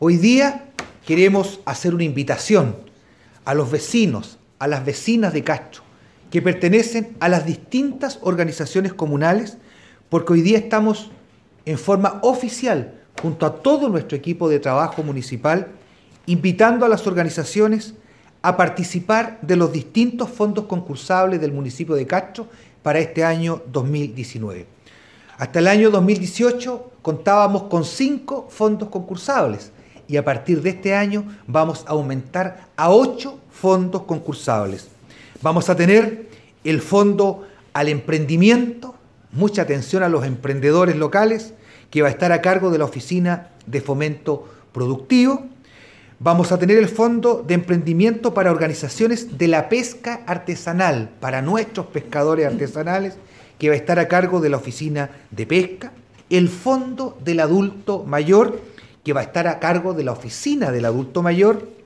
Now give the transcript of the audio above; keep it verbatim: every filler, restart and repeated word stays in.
Hoy día queremos hacer una invitación a los vecinos, a las vecinas de Castro, que pertenecen a las distintas organizaciones comunales, porque hoy día estamos en forma oficial, junto a todo nuestro equipo de trabajo municipal, invitando a las organizaciones a participar de los distintos fondos concursables del municipio de Castro para este año dos mil diecinueve. Hasta el año dos mil dieciocho contábamos con cinco fondos concursables y a partir de este año vamos a aumentar a ocho fondos concursables. Vamos a tener el fondo al emprendimiento, mucha atención a los emprendedores locales, que va a estar a cargo de la Oficina de Fomento Productivo. Vamos a tener el fondo de emprendimiento para organizaciones de la pesca artesanal, para nuestros pescadores artesanales, que va a estar a cargo de la Oficina de Pesca. El fondo del adulto mayor, que va a estar a cargo de la Oficina del Adulto Mayor.